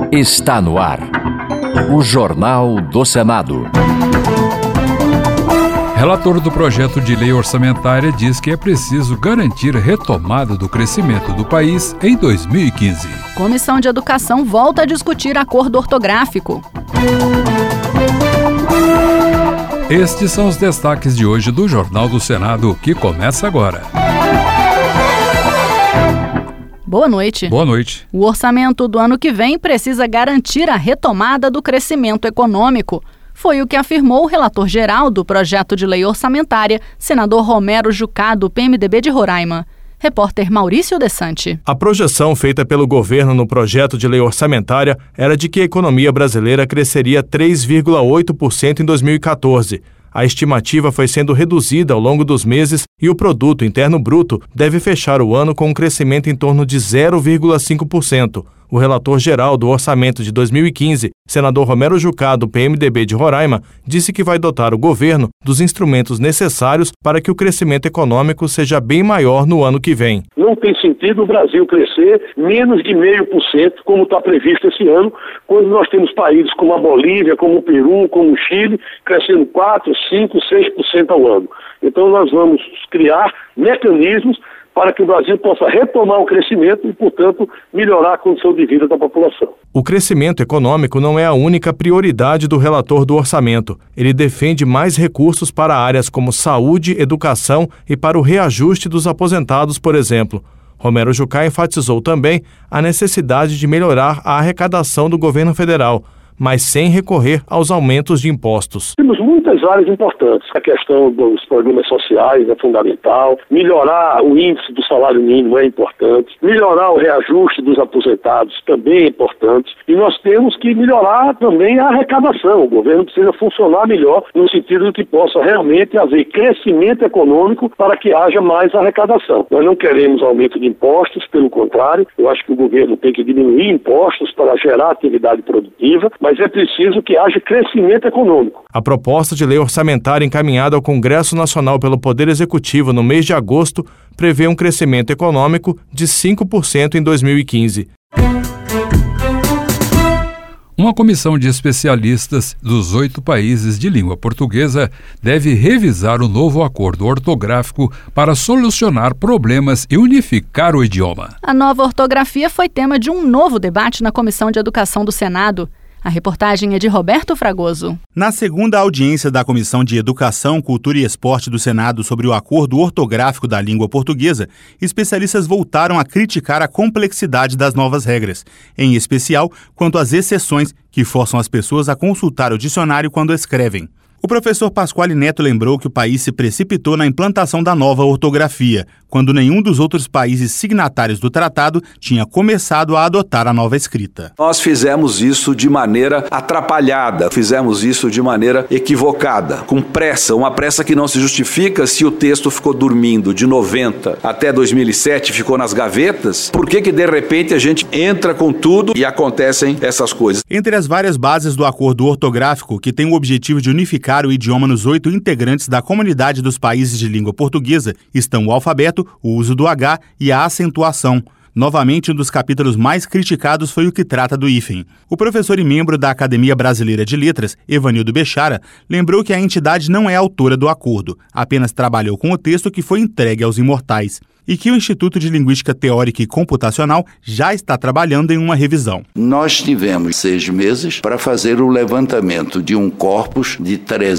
Está no ar. O Jornal do Senado. Relator do projeto de lei orçamentária diz que é preciso garantir a retomada do crescimento do país em 2015. Comissão de Educação volta a discutir acordo ortográfico. Estes são os destaques de hoje do Jornal do Senado, que começa agora. Boa noite. Boa noite. O orçamento do ano que vem precisa garantir a retomada do crescimento econômico. Foi o que afirmou o relator geral do projeto de lei orçamentária, senador Romero Jucá, do PMDB de Roraima. Repórter Maurício Desante. A projeção feita pelo governo no projeto de lei orçamentária era de que a economia brasileira cresceria 3,8% em 2014. A estimativa foi sendo reduzida ao longo dos meses e o Produto Interno Bruto deve fechar o ano com um crescimento em torno de 0,5%. O relator geral do orçamento de 2015, senador Romero Jucá, do PMDB de Roraima, disse que vai dotar o governo dos instrumentos necessários para que o crescimento econômico seja bem maior no ano que vem. Não tem sentido o Brasil crescer menos de 0,5%, como está previsto esse ano, quando nós temos países como a Bolívia, como o Peru, como o Chile, crescendo 4%, 5%, 6% ao ano. Então nós vamos criar mecanismos para que o Brasil possa retomar o crescimento e, portanto, melhorar a condição de vida da população. O crescimento econômico não é a única prioridade do relator do orçamento. Ele defende mais recursos para áreas como saúde, educação e para o reajuste dos aposentados, por exemplo. Romero Jucá enfatizou também a necessidade de melhorar a arrecadação do governo federal, mas sem recorrer aos aumentos de impostos. Temos muitas áreas importantes. A questão dos programas sociais é fundamental. Melhorar o índice do salário mínimo é importante. Melhorar o reajuste dos aposentados também é importante. E nós temos que melhorar também a arrecadação. O governo precisa funcionar melhor no sentido de que possa realmente haver crescimento econômico para que haja mais arrecadação. Nós não queremos aumento de impostos, pelo contrário. Eu acho que o governo tem que diminuir impostos para gerar atividade produtiva, mas é preciso que haja crescimento econômico. A proposta de lei orçamentária encaminhada ao Congresso Nacional pelo Poder Executivo no mês de agosto prevê um crescimento econômico de 5% em 2015. Uma comissão de especialistas dos 8 países de língua portuguesa deve revisar o novo acordo ortográfico para solucionar problemas e unificar o idioma. A nova ortografia foi tema de um novo debate na Comissão de Educação do Senado. A reportagem é de Roberto Fragoso. Na segunda audiência da Comissão de Educação, Cultura e Esporte do Senado sobre o acordo ortográfico da língua portuguesa, especialistas voltaram a criticar a complexidade das novas regras, em especial quanto às exceções que forçam as pessoas a consultar o dicionário quando escrevem. O professor Pasquale Neto lembrou que o país se precipitou na implantação da nova ortografia, quando nenhum dos outros países signatários do tratado tinha começado a adotar a nova escrita. Nós fizemos isso de maneira atrapalhada, fizemos isso de maneira equivocada, com pressa, uma pressa que não se justifica se o texto ficou dormindo de 90 até 2007, ficou nas gavetas. Por que de repente a gente entra com tudo e acontecem essas coisas? Entre as várias bases do acordo ortográfico, que tem o objetivo de unificar o idioma nos 8 integrantes da comunidade dos países de língua portuguesa, estão o alfabeto, o uso do H e a acentuação. Novamente, um dos capítulos mais criticados foi o que trata do hífen. O professor e membro da Academia Brasileira de Letras, Evanildo Bechara, lembrou que a entidade não é autora do acordo, apenas trabalhou com o texto que foi entregue aos imortais, e que o Instituto de Linguística Teórica e Computacional já está trabalhando em uma revisão. Nós tivemos 6 meses para fazer o levantamento de um corpus de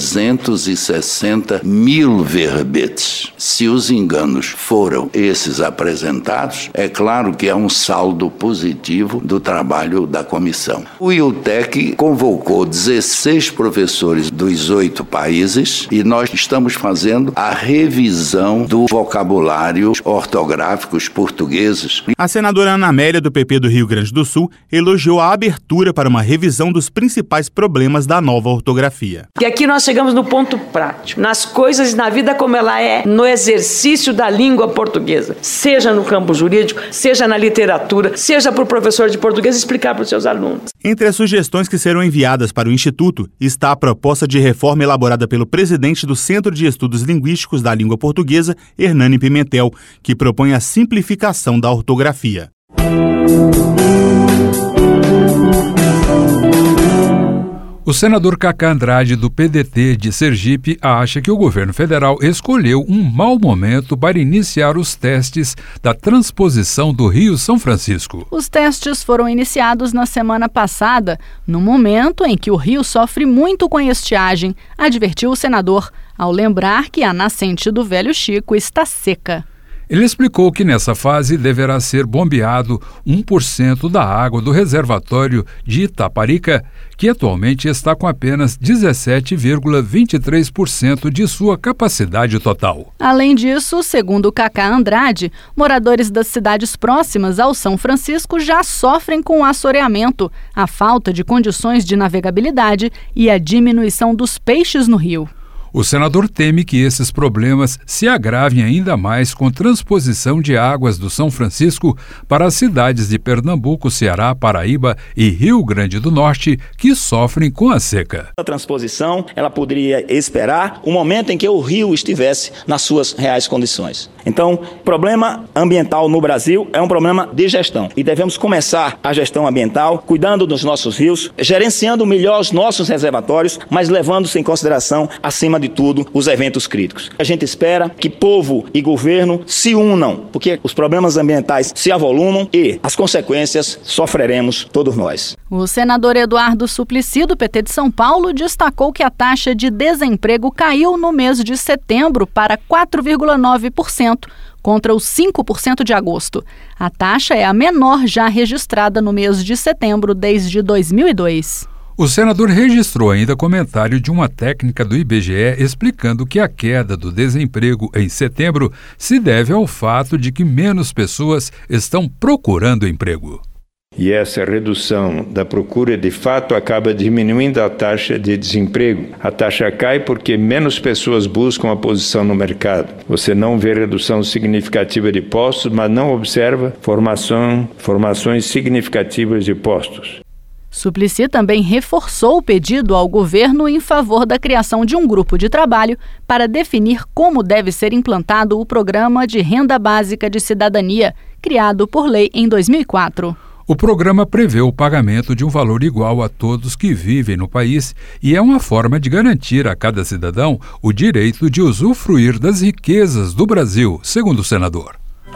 360 mil verbetes. Se os enganos foram esses apresentados, é claro que é um saldo positivo do trabalho da comissão. O IUTEC convocou 16 professores dos 8 países e nós estamos fazendo a revisão do vocabulário ortográficos portugueses. A senadora Ana Amélia, do PP do Rio Grande do Sul, elogiou a abertura para uma revisão dos principais problemas da nova ortografia. E aqui nós chegamos no ponto prático, nas coisas, na vida como ela é, no exercício da língua portuguesa, seja no campo jurídico, seja na literatura, seja para o professor de português explicar para os seus alunos. Entre as sugestões que serão enviadas para o Instituto está a proposta de reforma elaborada pelo presidente do Centro de Estudos Linguísticos da Língua Portuguesa, Hernani Pimentel, que propõe a simplificação da ortografia. O senador Cacá Andrade, do PDT de Sergipe, acha que o governo federal escolheu um mau momento para iniciar os testes da transposição do Rio São Francisco. Os testes foram iniciados na semana passada, no momento em que o rio sofre muito com a estiagem, advertiu o senador, ao lembrar que a nascente do Velho Chico está seca. Ele explicou que nessa fase deverá ser bombeado 1% da água do reservatório de Itaparica, que atualmente está com apenas 17,23% de sua capacidade total. Além disso, segundo Cacá Andrade, moradores das cidades próximas ao São Francisco já sofrem com o assoreamento, a falta de condições de navegabilidade e a diminuição dos peixes no rio. O senador teme que esses problemas se agravem ainda mais com transposição de águas do São Francisco para as cidades de Pernambuco, Ceará, Paraíba e Rio Grande do Norte, que sofrem com a seca. A transposição, ela poderia esperar o momento em que o rio estivesse nas suas reais condições. Então, o problema ambiental no Brasil é um problema de gestão e devemos começar a gestão ambiental cuidando dos nossos rios, gerenciando melhor os nossos reservatórios, mas levando-se em consideração, acima de tudo, os eventos críticos. A gente espera que povo e governo se unam, porque os problemas ambientais se avolumam e as consequências sofreremos todos nós. O senador Eduardo Suplicy, do PT de São Paulo, destacou que a taxa de desemprego caiu no mês de setembro para 4,9%, contra os 5% de agosto. A taxa é a menor já registrada no mês de setembro desde 2002. O senador registrou ainda comentário de uma técnica do IBGE explicando que a queda do desemprego em setembro se deve ao fato de que menos pessoas estão procurando emprego. E essa redução da procura, de fato, acaba diminuindo a taxa de desemprego. A taxa cai porque menos pessoas buscam a posição no mercado. Você não vê redução significativa de postos, mas não observa formações significativas de postos. Suplicy também reforçou o pedido ao governo em favor da criação de um grupo de trabalho para definir como deve ser implantado o Programa de Renda Básica de Cidadania, criado por lei em 2004. O programa prevê o pagamento de um valor igual a todos que vivem no país e é uma forma de garantir a cada cidadão o direito de usufruir das riquezas do Brasil, segundo o senador.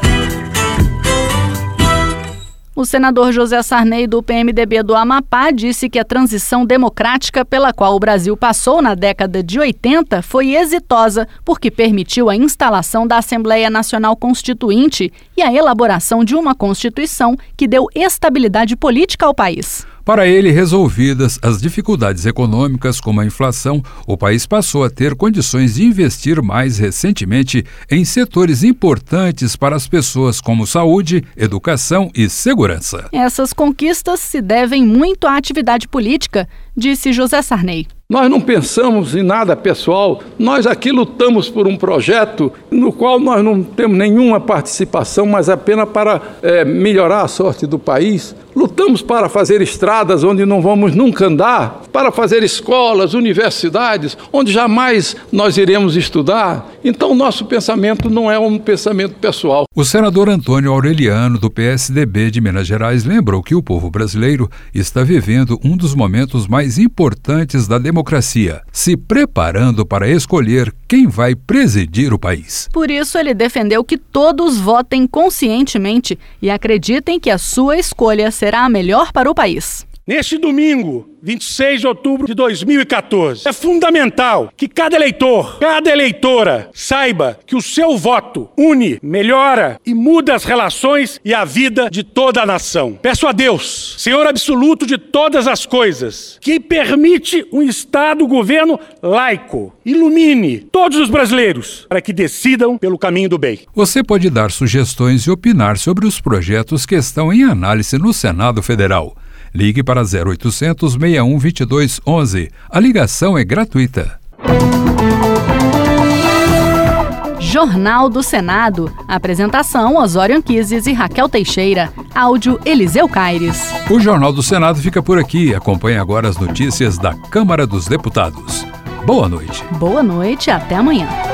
O senador José Sarney, do PMDB do Amapá, disse que a transição democrática pela qual o Brasil passou na década de 80 foi exitosa porque permitiu a instalação da Assembleia Nacional Constituinte e a elaboração de uma Constituição que deu estabilidade política ao país. Para ele, resolvidas as dificuldades econômicas como a inflação, o país passou a ter condições de investir mais recentemente em setores importantes para as pessoas como saúde, educação e segurança. Essas conquistas se devem muito à atividade política, disse José Sarney. Nós não pensamos em nada pessoal, nós aqui lutamos por um projeto no qual nós não temos nenhuma participação, mas apenas para melhorar a sorte do país. Lutamos para fazer estradas onde não vamos nunca andar, para fazer escolas, universidades, onde jamais nós iremos estudar. Então, nosso pensamento não é um pensamento pessoal. O senador Antônio Aureliano, do PSDB de Minas Gerais, lembrou que o povo brasileiro está vivendo um dos momentos mais importantes da democracia, se preparando para escolher quem vai presidir o país. Por isso, ele defendeu que todos votem conscientemente e acreditem que a sua escolha será a melhor para o país. Neste domingo, 26 de outubro de 2014, é fundamental que cada eleitor, cada eleitora saiba que o seu voto une, melhora e muda as relações e a vida de toda a nação. Peço a Deus, Senhor absoluto de todas as coisas, que permite um Estado-governo laico, ilumine todos os brasileiros para que decidam pelo caminho do bem. Você pode dar sugestões e opinar sobre os projetos que estão em análise no Senado Federal. Ligue para 0800 61 22 11. A ligação é gratuita. Jornal do Senado. Apresentação: Osório Anquises e Raquel Teixeira. Áudio: Eliseu Caires. O Jornal do Senado fica por aqui. Acompanhe agora as notícias da Câmara dos Deputados. Boa noite. Boa noite, até amanhã.